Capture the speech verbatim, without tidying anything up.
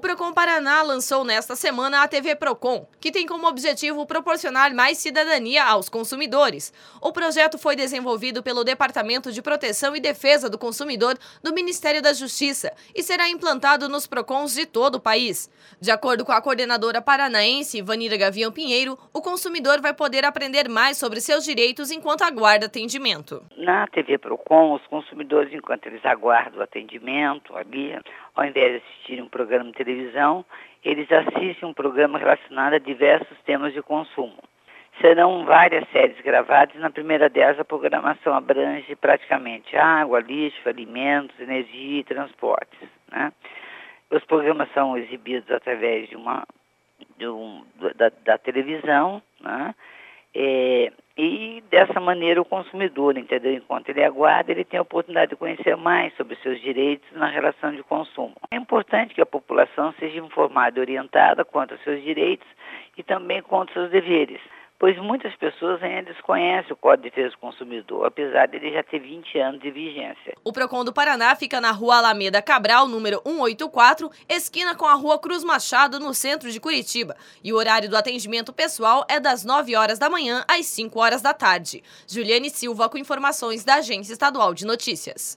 Procon Paraná lançou nesta semana a T V Procon, que tem como objetivo proporcionar mais cidadania aos consumidores. O projeto foi desenvolvido pelo Departamento de Proteção e Defesa do Consumidor do Ministério da Justiça e será implantado nos Procons de todo o país. De acordo com a coordenadora paranaense Vanira Gavião Pinheiro, o consumidor vai poder aprender mais sobre seus direitos enquanto aguarda atendimento. Na T V Procon, os consumidores, enquanto eles aguardam o atendimento ali, ao invés de assistirem um programa de televisão, eles assistem um programa relacionado a diversos temas de consumo. Serão várias séries gravadas e na primeira delas a programação abrange praticamente água, lixo, alimentos, energia e transportes, né? Os programas são exibidos através de uma, de um, da, da televisão, né? É, e dessa maneira o consumidor, entendeu? Enquanto ele aguarda, ele tem a oportunidade de conhecer mais sobre seus direitos na relação de consumo. É importante que a população seja informada e orientada quanto aos seus direitos e também quanto aos seus deveres, pois muitas pessoas ainda desconhecem o Código de Defesa do Consumidor, apesar dele já ter vinte anos de vigência. O Procon do Paraná fica na Rua Alameda Cabral, número cento e oitenta e quatro, esquina com a Rua Cruz Machado, no centro de Curitiba. E o horário do atendimento pessoal é das nove horas da manhã às cinco horas da tarde. Juliane Silva com informações da Agência Estadual de Notícias.